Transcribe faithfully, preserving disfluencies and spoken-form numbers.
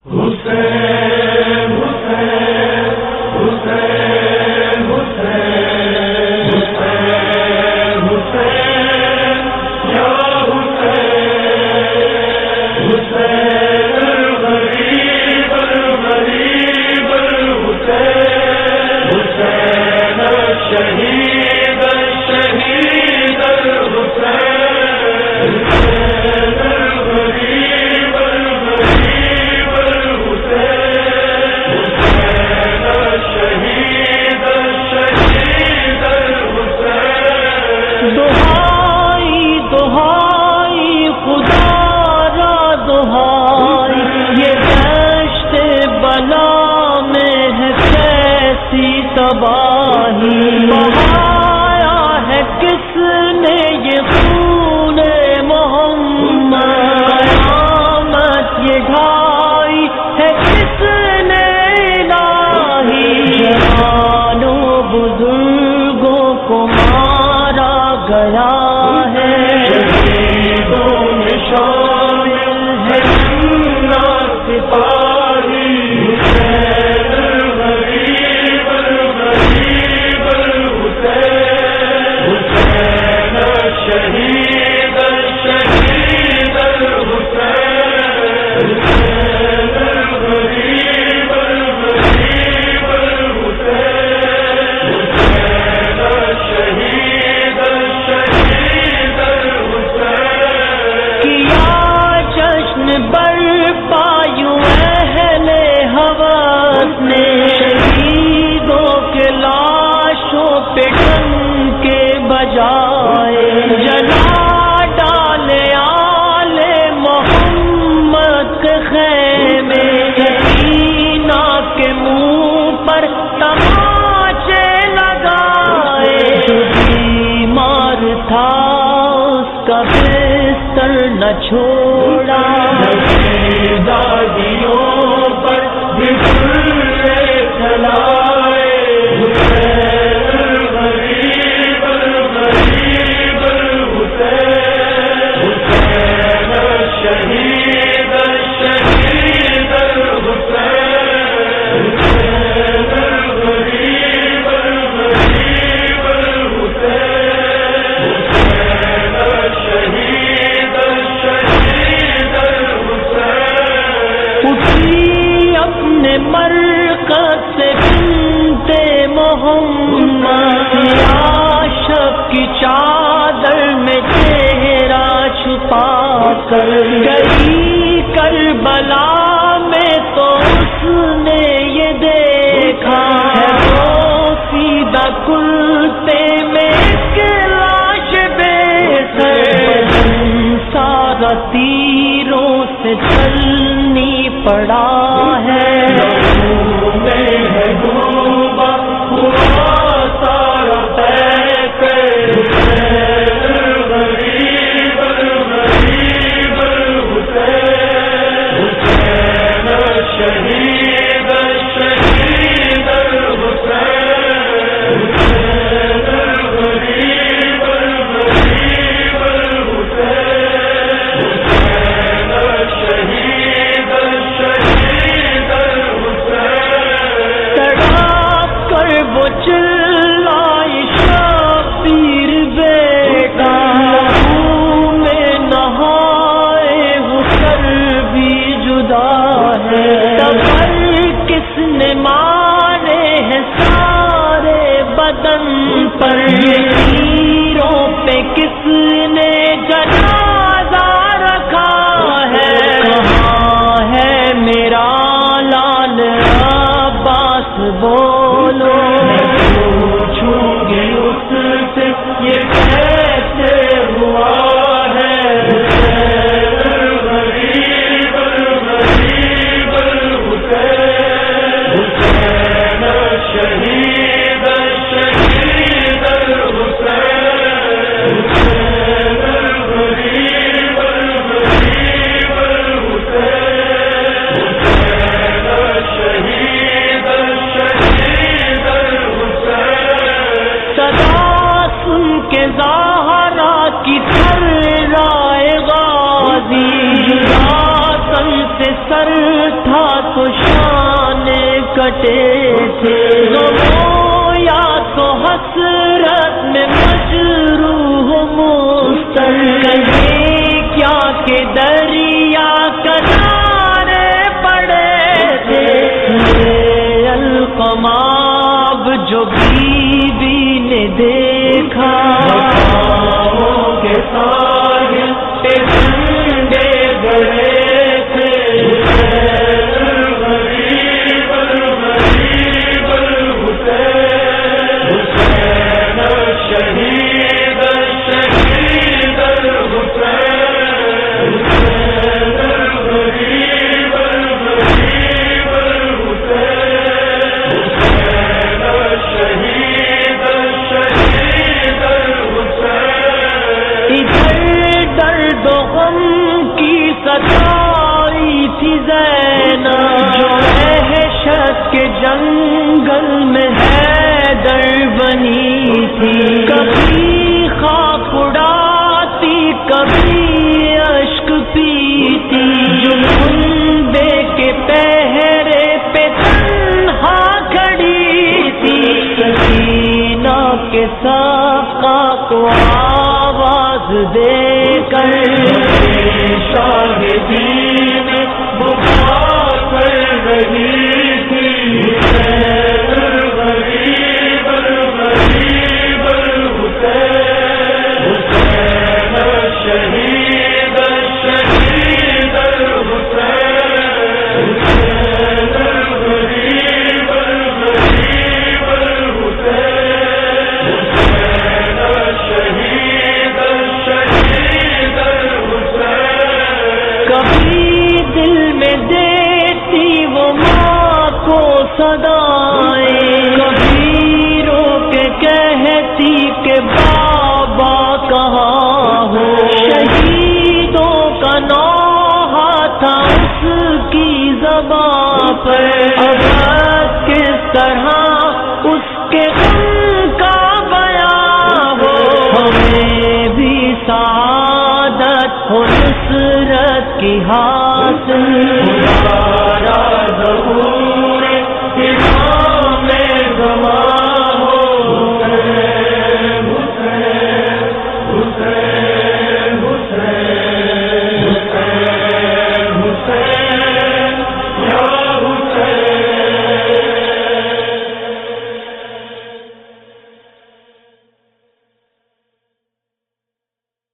حسین حسین حسین حسین حسین حسین یا حسین حسین الغریب الغریب الحسین حسین الشہید الشہید الحسین حسین الغریب الغریب الحسین الشہید الشہید الحسین دہائی دہائی خدا را دہائی یہ دشت بلا میں ہے کیسی تباہی بہایا ہے کس نے یہ خون محمد قیامت یہ ڈھائی ہے کس نے الہی جوانوں بزرگوں کو مارا گیا ہے شہیدوں میں شامل ہے جملہ سپاہی حسین الغریب الغریب الحسین حسین الشہید الشہید الحسین حسین الغریب الغریب الحسین حسین الشہید الشہید الحسین کیا جشن برپا یوں اہل حوث نے شہیدوں کے لاشوں پہ ڈنکے بجائے جلا ڈالے آل محمد کے خیمے سکینہ کے منہ پر تماچے لگائے جو بیمار تھا اس کا بستر نہ چھوڑا دادیوں پر بسرے چلائے حسین الغریب الغریب الحسین حسین الشہید الشہید الحسین حسین الغریب الغریب الحسین حسین الشہید الشہید الحسین اٹھی اپنے مرکز سے بنتے محمد عاشق کی چادر میں چہرہ چھپا کر گئی کربلا میں تو اس نے یہ دیکھا ہے وہ سیدھا کلتے میں ایک لاش بے سر سارا تیروں سے چلنی پڑا ہے میں ہے ڈوبا ہوا سارا پیکر حسین الغریب الغریب الحسین حسین الشہید الشہید الحسین حسین الغریب الغریب الحسین حسین الشہید الشہید الحسین تڑپ کر وہ چلائی شبیر بیٹا منہ میں نہائے وہ سر بھی جدا ہے تبر کس نے مارے ہیں سارے بدن پر تیروں پہ کس نے جنازہ رکھا ہے کہاں ہے میرا لال عباس بولو پوچھوں گی اس سے یہ کیسے ہوا ہے حسین الغریب الغریب الحسین حسین الشہید الشہید الحسین حسین الغریب الغریب الحسین حسین الشہید الشہید الحسین صدا سن کے زہرا کی تھرائے غازی سے سر تھا کٹے تھے، غموں یا تو حسرت میں مجروح مستر، کیا کہ دریا کنارے پڑے تھے، القماب جو بیوی نے دیکھا کے ساحل پہ جھنڈے گڑے تھے، الغریب الغریب الحسین، حسین الشہید الشہید الحسین، حسین الغریب الغریب الحسین، حسین الشہید الشہید الحسین۔ ادھر درد و غم کی ستائی تھی زینب، جو وحشت کے جنگل میں حیدر بنی تھی، کبھی خاک اڑاتی کبھی اشک پیتی، جو کنبے کے پہرے پہ تنہا کھڑی تھی، سکینہ کے ساقہ کو آواز دے کر شاہدین بکا کر رہی تھی، حسین الغریب الغریب الحسین، حسین الشہید الشہید الحسین، حسین الغریب الغریب الحسین، حسین الشہید الشہید الحسین۔ کبھی دل میں دیتی وہ ماں کو صدائیں، کبھی رو کے کہتی کہ بابا کہاں ہو، شہیدوں کا نوحہ تھا اس کی زبان پر، اب کس طرح اس کے غم کا بیان ہو، ہمیں بھی سعادت ہو نصرت کی حاصل، ہمارا ظہور